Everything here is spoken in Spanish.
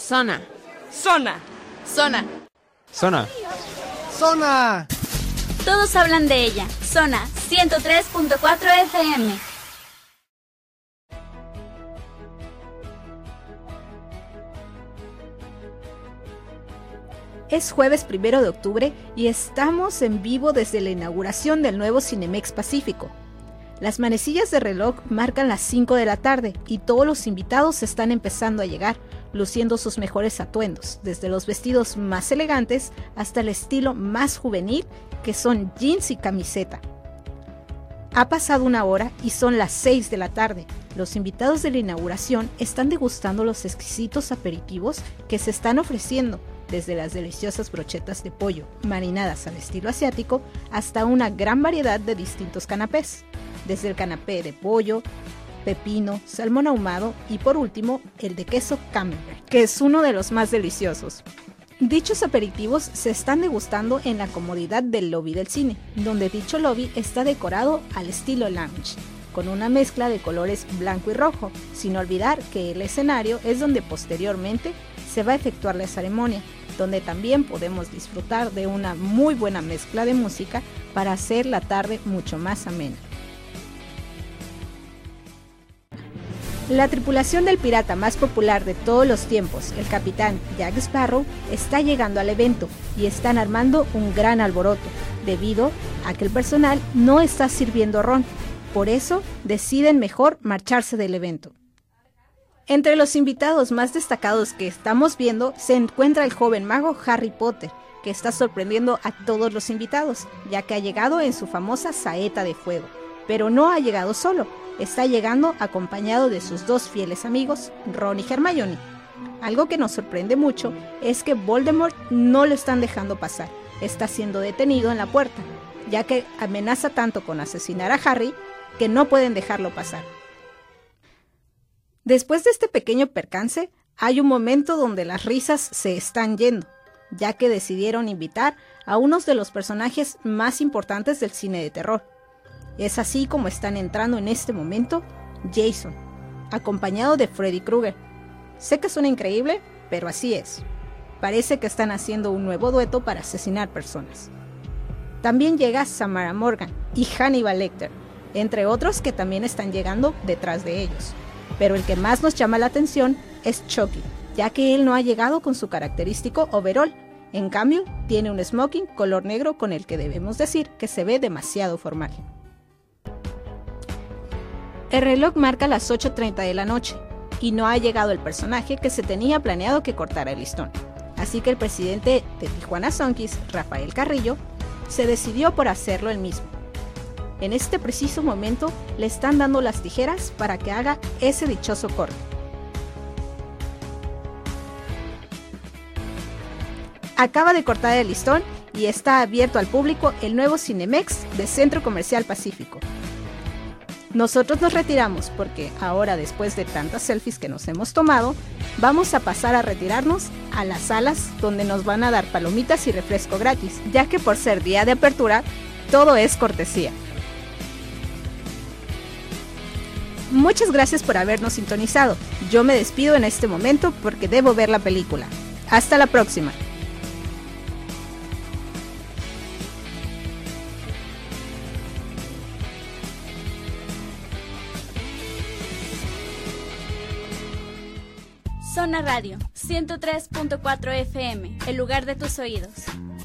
Zona. Zona. Zona. Zona. Zona. Todos hablan de ella. Zona 103.4 FM. Es jueves 1 de octubre y estamos en vivo desde la inauguración del nuevo Cinemex Pacífico. Las manecillas de reloj marcan las 5 de la tarde y todos los invitados están empezando a llegar, luciendo sus mejores atuendos, desde los vestidos más elegantes hasta el estilo más juvenil, que son jeans y camiseta. Ha pasado una hora y son las 6 de la tarde. Los invitados de la inauguración están degustando los exquisitos aperitivos que se están ofreciendo, desde las deliciosas brochetas de pollo marinadas al estilo asiático hasta una gran variedad de distintos canapés, desde el canapé de pollo, pepino, salmón ahumado y por último el de queso camembert, que es uno de los más deliciosos. Dichos aperitivos se están degustando en la comodidad del lobby del cine, donde dicho lobby está decorado al estilo lounge, con una mezcla de colores blanco y rojo, sin olvidar que el escenario es donde posteriormente se va a efectuar la ceremonia, donde también podemos disfrutar de una muy buena mezcla de música para hacer la tarde mucho más amena. La tripulación del pirata más popular de todos los tiempos, el capitán Jack Sparrow, está llegando al evento y están armando un gran alboroto, debido a que el personal no está sirviendo ron. Por eso deciden mejor marcharse del evento. Entre los invitados más destacados que estamos viendo se encuentra el joven mago Harry Potter, que está sorprendiendo a todos los invitados, ya que ha llegado en su famosa saeta de fuego. Pero no ha llegado solo, está llegando acompañado de sus dos fieles amigos, Ron y Hermione. Algo que nos sorprende mucho es que Voldemort no lo están dejando pasar, está siendo detenido en la puerta, ya que amenaza tanto con asesinar a Harry que no pueden dejarlo pasar. Después de este pequeño percance, hay un momento donde las risas se están yendo, ya que decidieron invitar a unos de los personajes más importantes del cine de terror. Es así como están entrando en este momento Jason, acompañado de Freddy Krueger. Sé que suena increíble, pero así es. Parece que están haciendo un nuevo dueto para asesinar personas. También llega Samara Morgan y Hannibal Lecter, entre otros que también están llegando detrás de ellos. Pero el que más nos llama la atención es Chucky, ya que él no ha llegado con su característico overall. En cambio, tiene un smoking color negro con el que debemos decir que se ve demasiado formal. El reloj marca las 8:30 de la noche y no ha llegado el personaje que se tenía planeado que cortara el listón. Así que el presidente de Tijuana Sonquis, Rafael Carrillo, se decidió por hacerlo él mismo. En este preciso momento le están dando las tijeras para que haga ese dichoso corte. Acaba de cortar el listón y está abierto al público el nuevo Cinemex de Centro Comercial Pacífico. Nosotros nos retiramos porque ahora, después de tantas selfies que nos hemos tomado, vamos a pasar a retirarnos a las salas donde nos van a dar palomitas y refresco gratis, ya que por ser día de apertura, todo es cortesía. Muchas gracias por habernos sintonizado. Yo me despido en este momento porque debo ver la película. Hasta la próxima. Zona Radio 103.4 FM, el lugar de tus oídos.